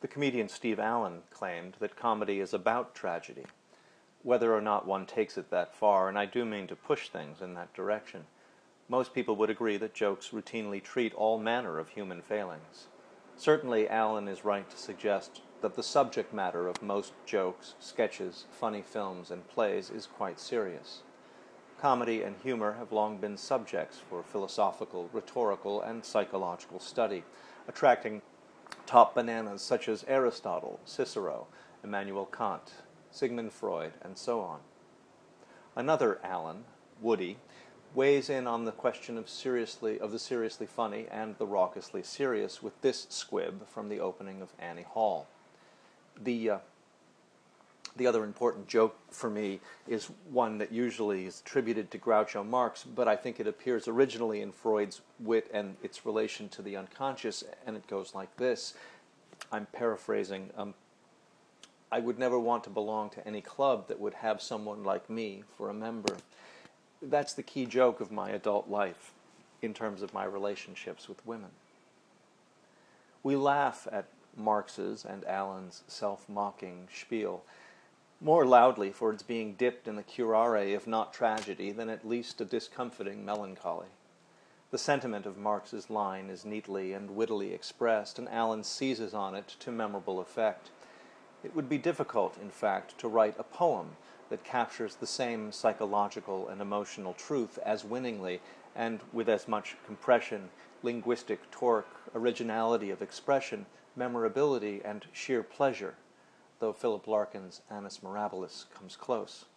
The comedian Steve Allen claimed that comedy is about tragedy. Whether or not one takes it that far, and I do mean to push things in that direction, most people would agree that jokes routinely treat all manner of human failings. Certainly, Allen is right to suggest that the subject matter of most jokes, sketches, funny films, and plays is quite serious. Comedy and humor have long been subjects for philosophical, rhetorical, and psychological study, attracting top bananas such as Aristotle, Cicero, Immanuel Kant, Sigmund Freud, and so on. Another Allen, Woody, weighs in on the question of the seriously funny and the raucously serious with this squib from the opening of Annie Hall. The other important joke for me is one that usually is attributed to Groucho Marx, but I think it appears originally in Freud's wit and its relation to the unconscious, and it goes like this. I'm paraphrasing. I would never want to belong to any club that would have someone like me for a member. That's the key joke of my adult life in terms of my relationships with women. We laugh at Marx's and Allen's self-mocking spiel more loudly for its being dipped in the curare, if not tragedy, than at least a discomfiting melancholy. The sentiment of Marx's line is neatly and wittily expressed, and Allen seizes on it to memorable effect. It would be difficult, in fact, to write a poem that captures the same psychological and emotional truth as winningly and with as much compression, linguistic torque, originality of expression, memorability, and sheer pleasure, though Philip Larkin's Annus Mirabilis comes close.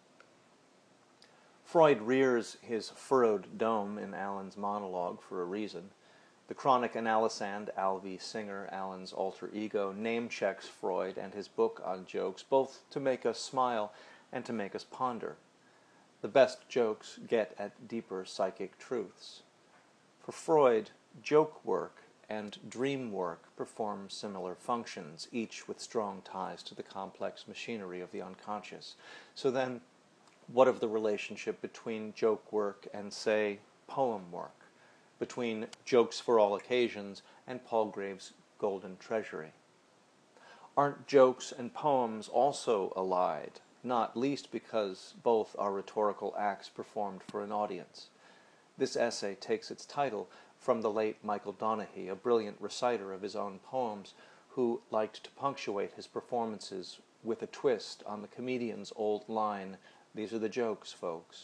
Freud rears his furrowed dome in Allen's monologue for a reason. The chronic analysand Al V. Singer, Allen's alter ego, name-checks Freud and his book on jokes, both to make us smile and to make us ponder. The best jokes get at deeper psychic truths. For Freud, joke work and dream work perform similar functions, each with strong ties to the complex machinery of the unconscious. So then, what of the relationship between joke work and, say, poem work? Between Jokes for All Occasions and Palgrave's Golden Treasury? Aren't jokes and poems also allied, not least because both are rhetorical acts performed for an audience? This essay takes its title from the late Michael Donaghy, a brilliant reciter of his own poems, who liked to punctuate his performances with a twist on the comedian's old line, "These are the jokes, folks."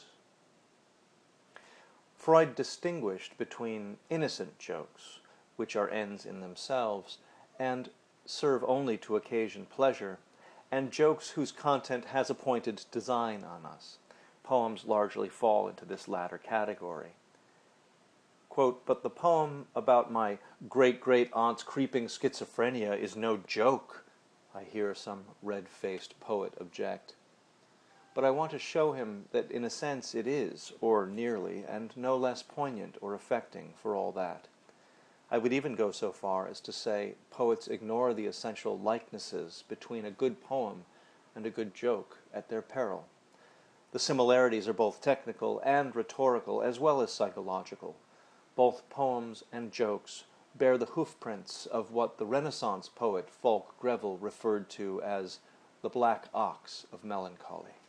Freud distinguished between innocent jokes, which are ends in themselves, and serve only to occasion pleasure, and jokes whose content has a pointed design on us. Poems largely fall into this latter category. Quote, "But the poem about my great-great-aunt's creeping schizophrenia is no joke," I hear some red-faced poet object. But I want to show him that in a sense it is, or nearly, and no less poignant or affecting for all that. I would even go so far as to say poets ignore the essential likenesses between a good poem and a good joke at their peril. The similarities are both technical and rhetorical, as well as psychological. Both poems and jokes bear the hoofprints of what the Renaissance poet Fulk Greville referred to as the black ox of melancholy.